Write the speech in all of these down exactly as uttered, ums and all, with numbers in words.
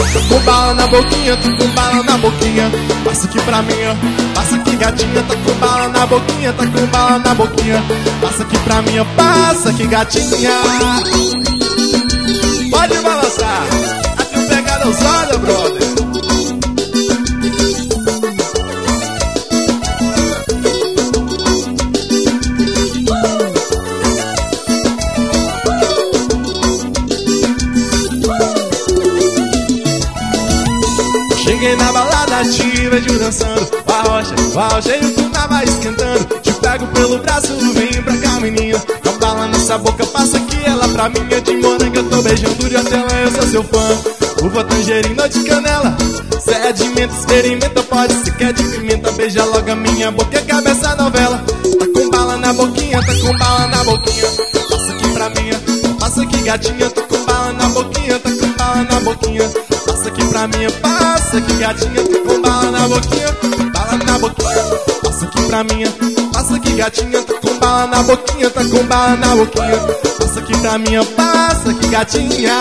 Tá com bala na boquinha, tá com bala na boquinha. Passa aqui pra mim, passa aqui gatinha. Tá com bala na boquinha, tá com bala na boquinha. Passa aqui pra mim, passa aqui gatinha. Pode balançar, aqui o pegada os olhos, brother. Cheguei na balada ativa, vejo dançando o arrocha, o arrocha e o tu tava esquentando. Te pego pelo braço, vem pra cá, menina. Com bala nessa boca, passa aqui, ela pra mim é de morango. Eu tô beijando de hortelã, eu sou seu fã. Uva, tangerina de canela. Cê é de menta, experimenta, pode se quer de pimenta. Beija logo a minha boca e cabeça a novela. Tá com bala na boquinha, tá com bala na boquinha. Passa aqui pra mim, passa aqui gatinha. Tá com bala na boquinha, tá com bala na boquinha. Passa aqui pra mim, passa aqui gatinha. Tá com bala na boquinha, bala na boquinha. Passa aqui pra mim, passa aqui gatinha. Tá com bala na boquinha, tá com bala na boquinha. Passa aqui pra mim, passa aqui gatinha.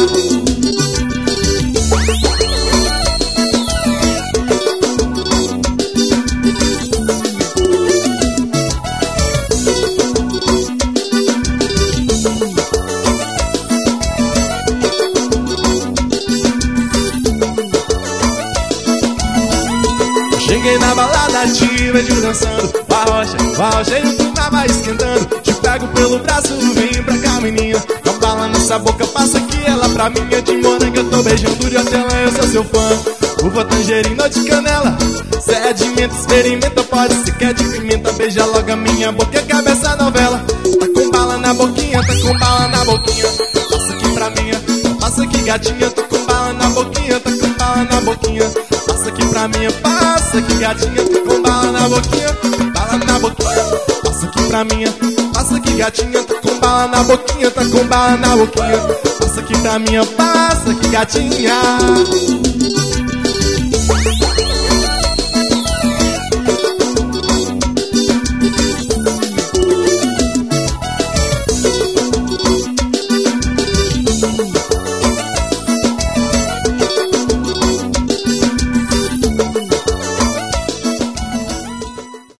Cheguei na balada ativa, vejo dançando o arrocha, o arrocha e o tu tava esquentando. Te pego pelo braço, vem pra cá, menina. Com bala nessa boca, passa aqui, ela pra mim é de morango. Eu tô beijando de hortelã, eu sou seu fã. Uva, tangerina de canela. Cê é de menta, experimenta, pode se quer de pimenta. Beija logo a minha boca e cabeça a novela. Tá com bala na boquinha, tá com bala na boquinha. Passa aqui pra mim, passa aqui gatinha. Tá com bala na boquinha, tá com bala na boquinha. Passa aqui pra mim, passa aqui gatinha. Tá com bala na boquinha, bala na boquinha. Passa aqui pra mim, passa aqui gatinha. Tá com bala na boquinha, tá com bala na boquinha. Passa aqui pra mim, passa aqui gatinha.